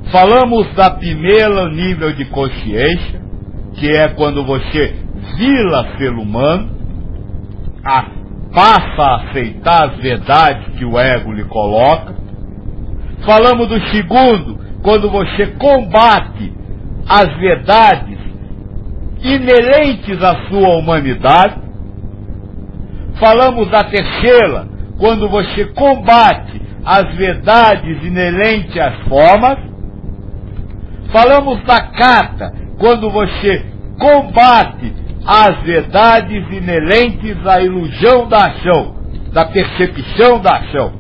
Falamos da primeira nível de consciência, que é quando você vira ser humano, passa a aceitar as verdades que o ego lhe coloca. Falamos do segundo, quando você combate as verdades inerentes à sua humanidade. Falamos da terceira, quando você combate as verdades inerentes às formas. Falamos da quarta, quando você combate as verdades inerentes à ilusão da ação, da percepção da ação.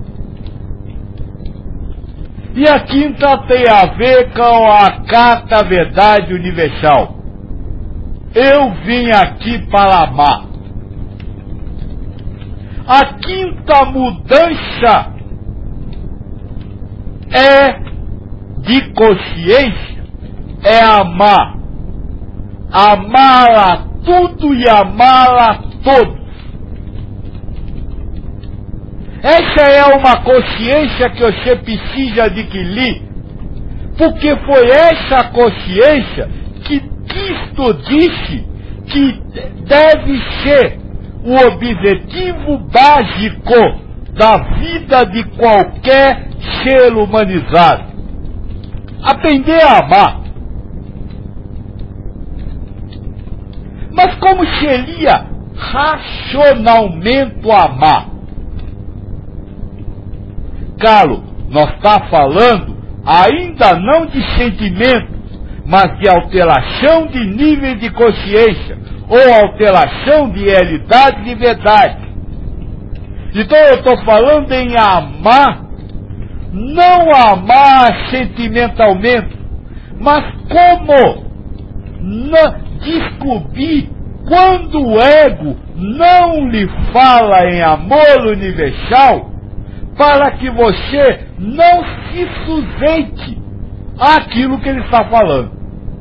E a quinta tem a ver com a quarta verdade universal. Eu vim aqui para amar. A quinta mudança de consciência é amar. Amar a tudo e amar a todos. Essa é uma consciência que você precisa adquirir, porque foi essa consciência que Cristo disse que deve ser o objetivo básico da vida de qualquer ser humanizado. Aprender a amar. Mas como seria racionalmente amar? Claro, nós estamos falando ainda não de sentimento, mas de alteração de nível de consciência, ou alteração de realidade de verdade. Então eu estou falando em amar, não amar sentimentalmente, mas como descobrir quando o ego não lhe fala em amor universal, para que você não se sujeite àquilo que ele está falando.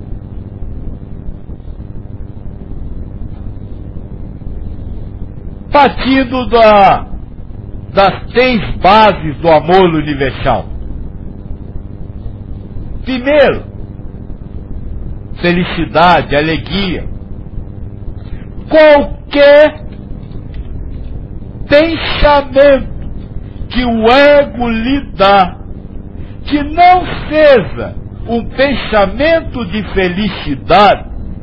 Partindo das 3 bases do amor universal. Primeiro, felicidade, alegria. Qualquer pensamento que o ego lhe dá, que não seja um pensamento de felicidade,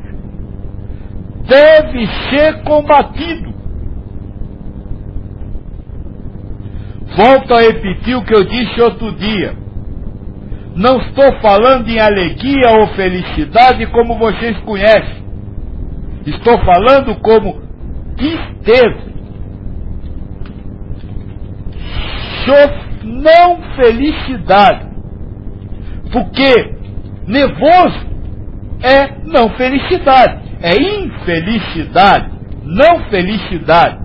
deve ser combatido. Volto a repetir o que eu disse outro dia. Não estou falando em alegria ou felicidade como vocês conhecem. Estou falando como tristeza. Não felicidade. Porque nervoso é não felicidade. É infelicidade, não felicidade.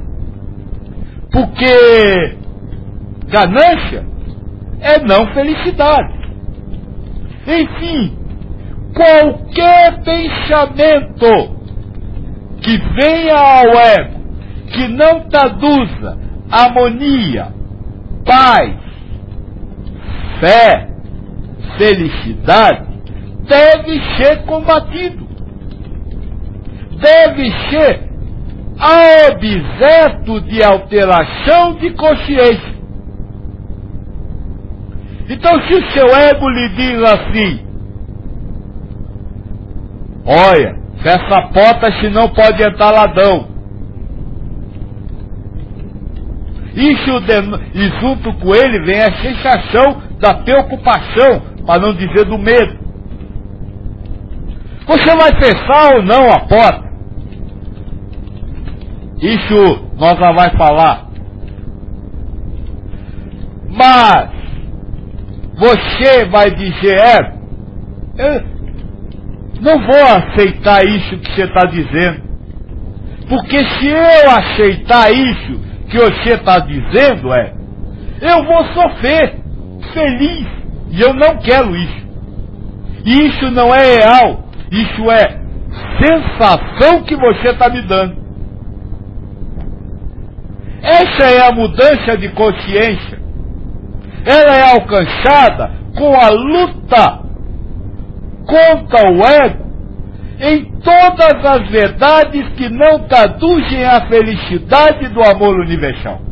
Porque ganância é não felicidade. Enfim, qualquer pensamento que venha ao ego, que não traduza harmonia, paz, fé, felicidade, deve ser combatido. Deve ser objeto de alteração de consciência. Então, se o seu ego lhe diz assim: olha, fecha a porta, senão pode entrar ladrão. E junto com ele vem a sensação da preocupação, para não dizer do medo. Você vai fechar ou não a porta? Isso nós já vai falar. Mas você vai dizer: eu não vou aceitar isso que você está dizendo. Porque se eu aceitar isso que você está dizendo, eu vou sofrer, feliz, e eu não quero isso. E isso não é real, isso é sensação que você está me dando. Essa é a mudança de consciência. Ela é alcançada com a luta contra o ego em todas as verdades que não traduzem a felicidade do amor universal.